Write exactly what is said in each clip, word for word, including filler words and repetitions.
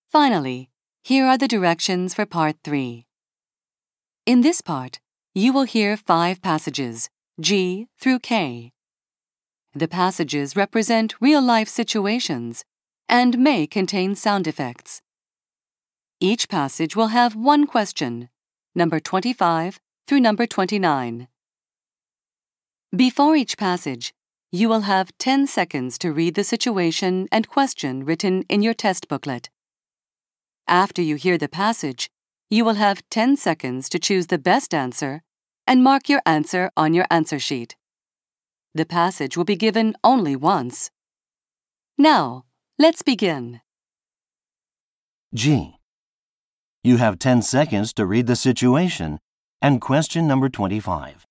Finally, here are the directions for Part three. In this part, you will hear five passages, G through K. The passages represent real-life situations and may contain sound effects. Each passage will have one question, number twenty-five through number twenty-nine. Before each passage, you will have ten seconds to read the situation and question written in your test booklet. After you hear the passage, you will have ten seconds to choose the best answer and mark your answer on your answer sheet. The passage will be given only once. Now, let's begin. G. You have ten seconds to read the situation and question number twenty-five.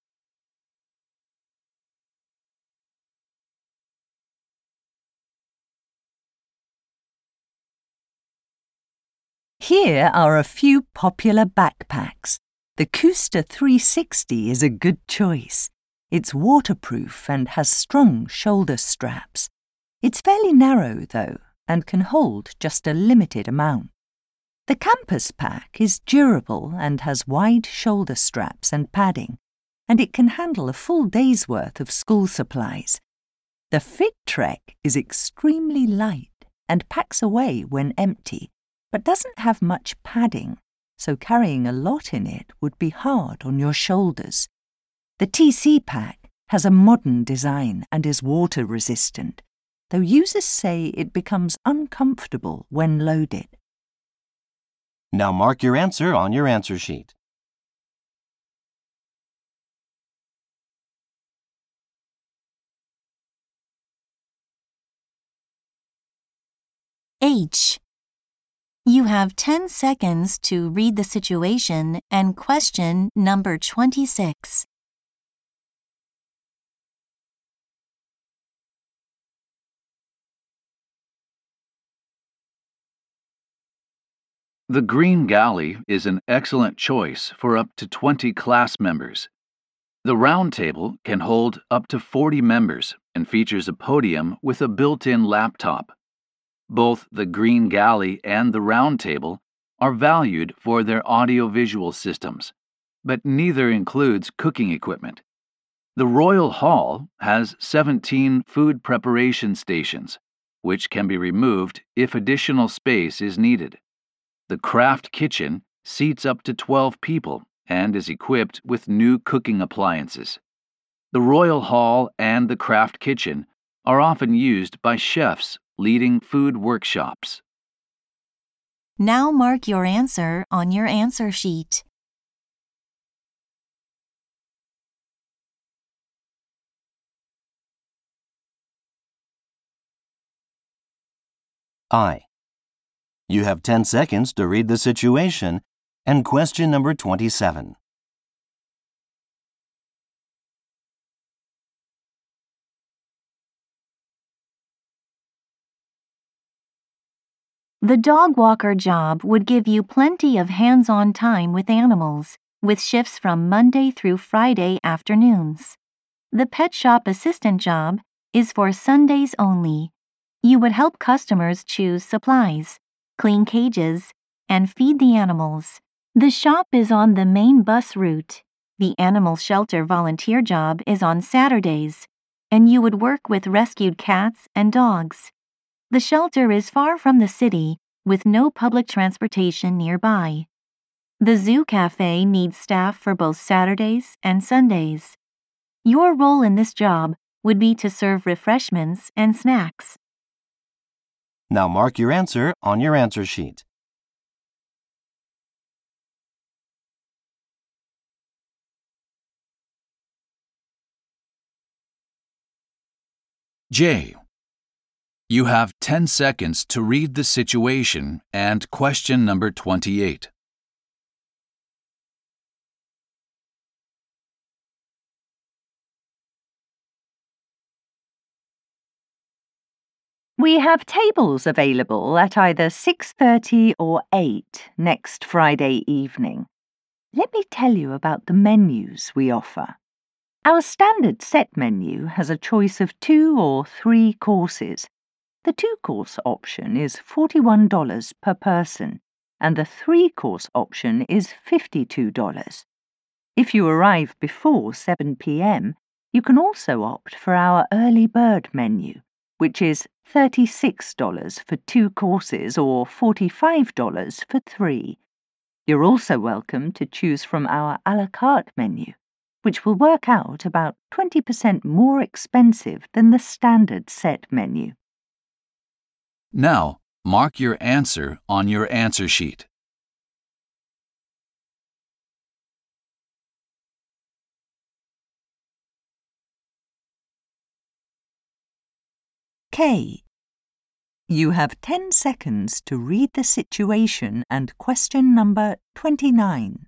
Here are a few popular backpacks. The Cooster three sixty is a good choice. It's waterproof and has strong shoulder straps. It's fairly narrow, though, and can hold just a limited amount. The Campus Pack is durable and has wide shoulder straps and padding, and it can handle a full day's worth of school supplies. The Fit Trek is extremely light and packs away when empty, but doesn't have much padding, so carrying a lot in it would be hard on your shoulders. The T C Pack has a modern design and is water-resistant, though users say it becomes uncomfortable when loaded. Now mark your answer on your answer sheet. H. You have ten seconds to read the situation and question number twenty-six. The Green Galley is an excellent choice for up to twenty class members. The round table can hold up to forty members and features a podium with a built-in laptop. Both the Green Galley and the round table are valued for their audio-visual systems, but neither includes cooking equipment. The Royal Hall has seventeen food preparation stations, which can be removed if additional space is needed. The Craft Kitchen seats up to twelve people and is equipped with new cooking appliances. The Royal Hall and the Craft Kitchen are often used by chefs leading food workshops. Now mark your answer on your answer sheet. I. You have ten seconds to read the situation and question number twenty-seven. The dog walker job would give you plenty of hands-on time with animals, with shifts from Monday through Friday afternoons. The pet shop assistant job is for Sundays only. You would help customers choose supplies, clean cages, and feed the animals. The shop is on the main bus route. The animal shelter volunteer job is on Saturdays, and you would work with rescued cats and dogs. The shelter is far from the city, with no public transportation nearby. The Zoo Cafe needs staff for both Saturdays and Sundays. Your role in this job would be to serve refreshments and snacks. Now mark your answer on your answer sheet. J. You have ten seconds to read the situation and question number twenty-eight. We have tables available at either six thirty or eight next Friday evening. Let me tell you about the menus we offer. Our standard set menu has a choice of two or three courses. The two-course option is forty-one dollars per person, and the three-course option is fifty-two dollars. If you arrive before seven p m, you can also opt for our early bird menu, which is thirty-six dollars for two courses or forty-five dollars for three. You're also welcome to choose from our a la carte menu, which will work out about twenty percent more expensive than the standard set menu. Now, mark your answer on your answer sheet. K. You have ten seconds to read the situation and question number twenty-nine.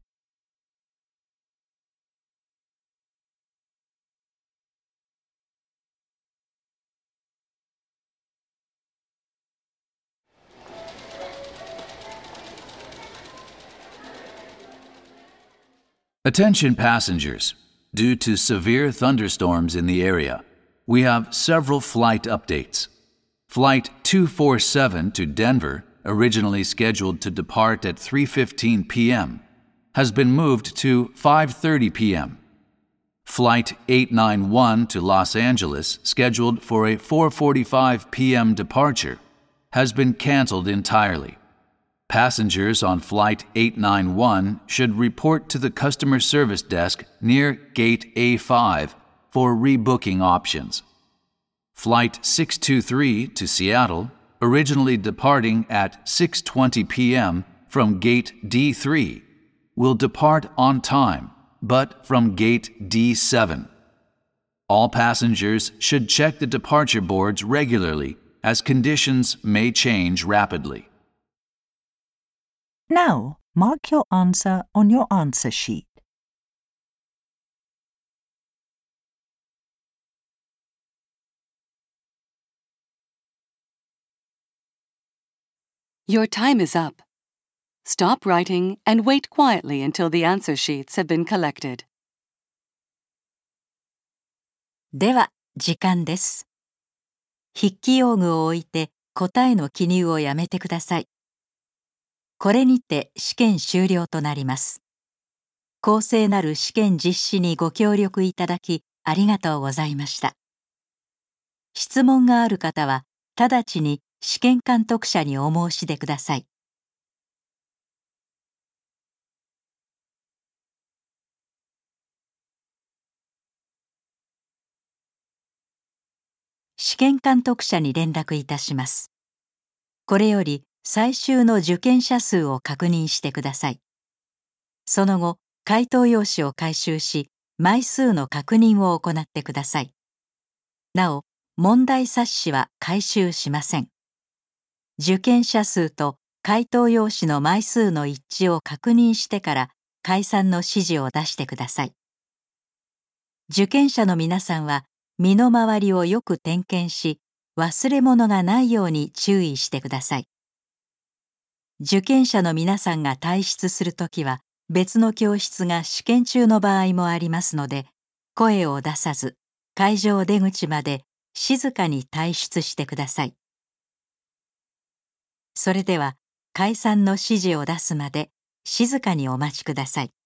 Attention passengers. Due to severe thunderstorms in the area, we have several flight updates. Flight two forty-seven to Denver, originally scheduled to depart at three fifteen p m, has been moved to five thirty p m Flight eight ninety-one to Los Angeles, scheduled for a four forty-five p m departure, has been canceled entirely. Passengers on Flight eight ninety-one should report to the customer service desk near Gate A five for rebooking options. Flight six twenty-three to Seattle, originally departing at six twenty p m from Gate D three, will depart on time, but from Gate D seven. All passengers should check the departure boards regularly, as conditions may change rapidly. Now, mark your answer on your answer sheet. Your time is up. Stop writing and wait quietly until the answer sheets have been collected. では、時間です。筆記用具を置いて答えの記入をやめてください。これにて試験終了となります。公正なる試験実施にご協力いただきありがとうございました。質問がある方は直ちに試験監督者にお申し出ください。試験監督者に連絡いたします。これより最終の受験者数を確認してください。その後、回答用紙を回収し、枚数の確認を行ってください。なお、問題冊子は回収しません。受験者数と回答用紙の枚数の一致を確認してから解散の指示を出してください。受験者の皆さんは身の回りをよく点検し、忘れ物がないように注意してください。受験者の皆さんが退出するときは別の教室が試験中の場合もありますので、声を出さず会場出口まで静かに退出してください。それでは解散の指示を出すまで静かにお待ちください。